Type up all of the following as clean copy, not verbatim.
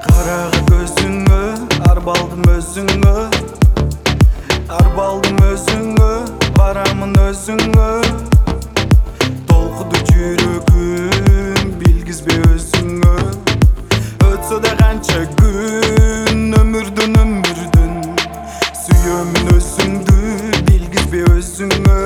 Qaragı gözüngө arbaldым özüngө, arbaldым özüngö, baramын özüngö. Толкуду жүрөгүм билгизбе өзүңө. Өтсө да канча күн өмүрдүн сүйөмүн өзүңдү билгизбе өзүңө.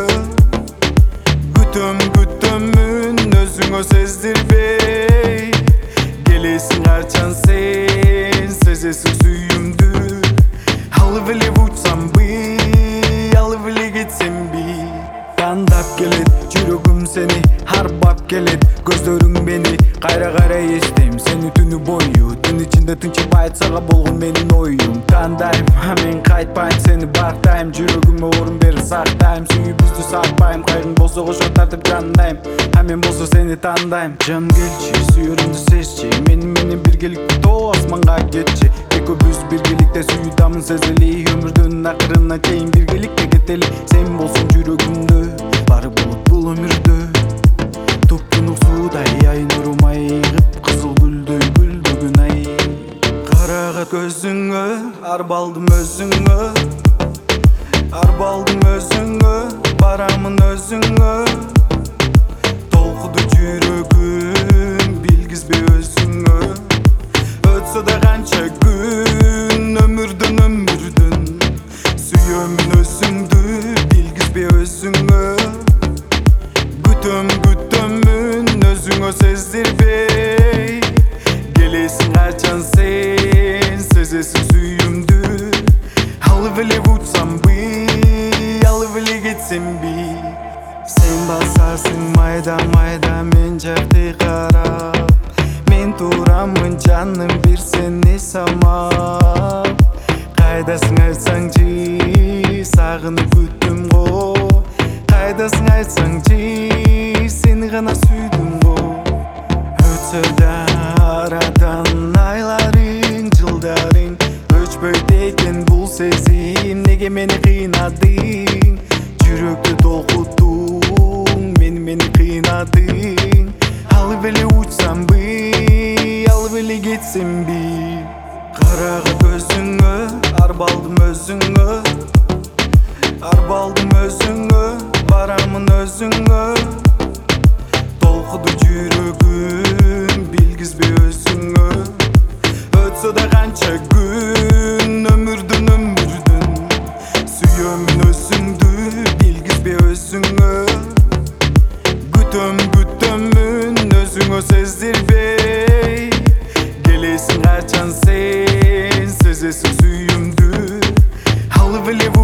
Күтөмүн өзүңө сездирбей, келесиң качан сен сезесиң сүйүүмдү. Алып эле учсамбы, алып эле кетсемби, тандап келет жүрөгүм сени, арбап келет көздөрүң мени. Кайра эстейм сени түнү бою, түн ичинде тынчыбай сага болгон менин оюм. Кандайм, мен кайтпайм, сени бактайм, жүрөгүмө орун берип сактайм. Сүйүүбүздү сатпайм, кайгың болсо кошо тартып жандайм, мен болсо сени тандайм. Жан келчи, сүйөрүмдү сезчи, менен биргеликте тоо асманга кетчи. Экөөбүз биргеликте сүйүү дамын сезели, өмүрдүн акырына чейин биргеликте кетели. Сен болсоң жүрөгүмдө, бары болот бул өмүрдө. Туптунук суудай ай нурум айгып, кызыл гүлдөй гүлдөгөн ай. Карага көзүңө арбалдым өзүңө, арбалдым өзүңө, барамын өзүңө. Толкуду жүрөгүм билгизбе өзүңө. Өтсө да канча күн өмүрдүн сүйөмүн өзүңдү билгизбе өзүңө. Күтөмүн өзүңө сездирбей, келесиң качан сен сезесиң сүйүүмдү. Алып эле учсамбы, алып эле кетсемби, сен басасың майда мен жакты карап. Мен турамын жаным бир сени самап. Кайдасың айтсаңчы, сагынып күттүм го. Кайдасың айтсаңчы, сени гана сүйдүм го. Өтсө да арадан айларың, жылдарың, өчпөйт экен бул сезим. Неге мени кыйнадың, жүрөктү толкуттуң, мени кыйнадың. Алып эле учсамбы, алып эле кетсемби. Карага көзүңө арбалдым өзүңө, арбалдым өзүңө, барамын өзүңө. Толкуду жүрөгүм билгизбе өзүңө. Өтсө да канча күн өмүрдүн сүйөмүн өзүңдү билгизбе өзүңө. Күтөмүн өзүңө сездирбей, келесиң качан сен сезесиң сүйүүмдү. Алып эле